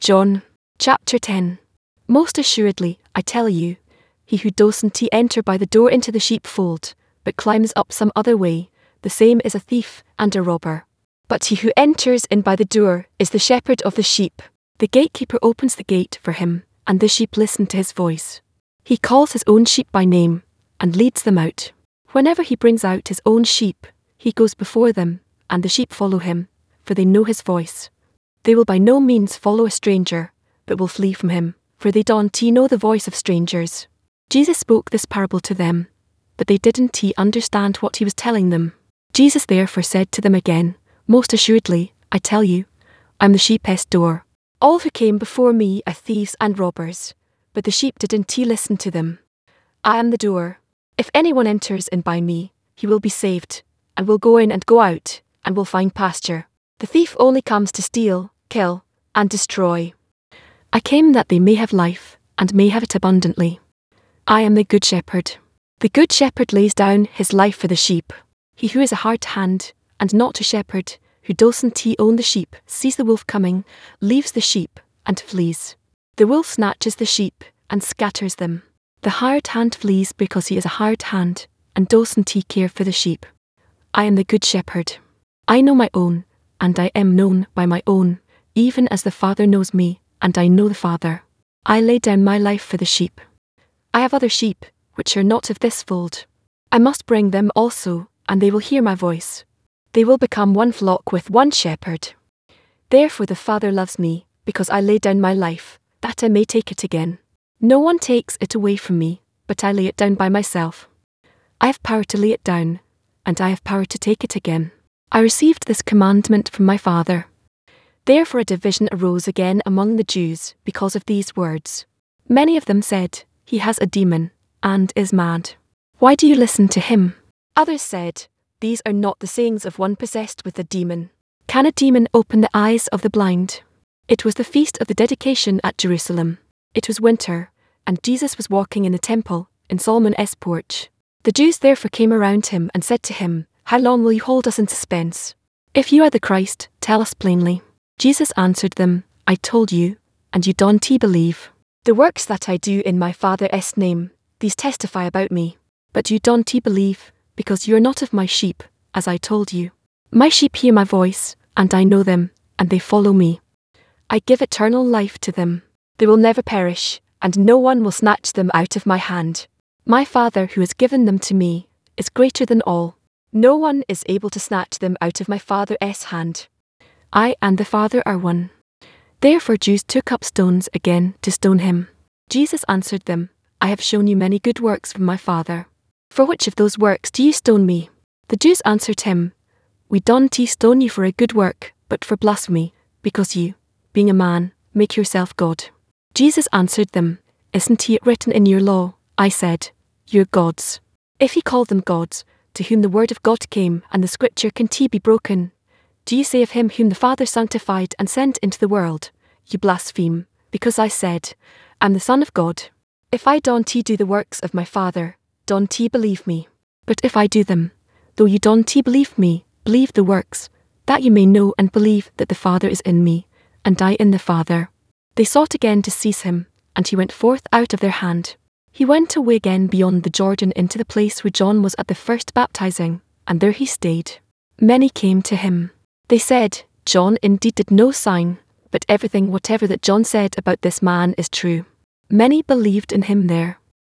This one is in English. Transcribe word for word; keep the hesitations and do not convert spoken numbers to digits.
John, chapter ten. Most assuredly, I tell you, he who doesn't enter by the door into the sheepfold, but climbs up some other way, the same is a thief and a robber. But he who enters in by the door is the shepherd of the sheep. The gatekeeper opens the gate for him, and the sheep listen to his voice. He calls his own sheep by name, and leads them out. Whenever he brings out his own sheep, he goes before them, and the sheep follow him, for they know his voice. They will by no means follow a stranger, but will flee from him, for they don't know the voice of strangers. Jesus spoke this parable to them, but they didn't understand what he was telling them. Jesus therefore said to them again, Most assuredly, I tell you, I am the sheep's door. All who came before me are thieves and robbers, but the sheep didn't listen to them. I am the door. If anyone enters in by me, he will be saved, and will go in and go out, and will find pasture. The thief only comes to steal, kill, and destroy. I came that they may have life, and may have it abundantly. I am the good shepherd. The good shepherd lays down his life for the sheep. He who is a hard hand, and not a shepherd, who doesn't own the sheep, sees the wolf coming, leaves the sheep, and flees. The wolf snatches the sheep, and scatters them. The hired hand flees because he is a hired hand, and doesn't care for the sheep. I am the good shepherd. I know my own, and I am known by my own, even as the Father knows me, and I know the Father. I lay down my life for the sheep. I have other sheep, which are not of this fold. I must bring them also, and they will hear my voice. They will become one flock with one shepherd. Therefore the Father loves me, because I lay down my life, that I may take it again. No one takes it away from me, but I lay it down by myself. I have power to lay it down, and I have power to take it again. I received this commandment from my Father. Therefore a division arose again among the Jews because of these words. Many of them said, He has a demon, and is mad. Why do you listen to him? Others said, These are not the sayings of one possessed with a demon. Can a demon open the eyes of the blind? It was the feast of the dedication at Jerusalem. It was winter, and Jesus was walking in the temple, in Solomon's porch. The Jews therefore came around him and said to him, How long will you hold us in suspense? If you are the Christ, tell us plainly. Jesus answered them, I told you, and you don't believe. The works that I do in my Father's name, these testify about me. But you don't believe, because you are not of my sheep, as I told you. My sheep hear my voice, and I know them, and they follow me. I give eternal life to them. They will never perish, and no one will snatch them out of my hand. My Father who has given them to me is greater than all. No one is able to snatch them out of my Father's hand. I and the Father are one. Therefore Jews took up stones again to stone him. Jesus answered them, I have shown you many good works from my Father. For which of those works do you stone me? The Jews answered him, We don't stone you for a good work, but for blasphemy, because you, being a man, make yourself God. Jesus answered them, Isn't it written in your law, I said, You're gods? If he called them gods, to whom the word of God came and the scripture can be broken, do you say of him whom the Father sanctified and sent into the world, You blaspheme, because I said, I'm the Son of God? If I don't do the works of my Father, don't believe me. But if I do them, though you don't believe me, believe the works, that you may know and believe that the Father is in me, and I in the Father. They sought again to seize him, and he went forth out of their hand. He went away again beyond the Jordan into the place where John was at the first baptizing, and there he stayed. Many came to him. They said, John indeed did no sign, but everything whatever that John said about this man is true. Many believed in him there.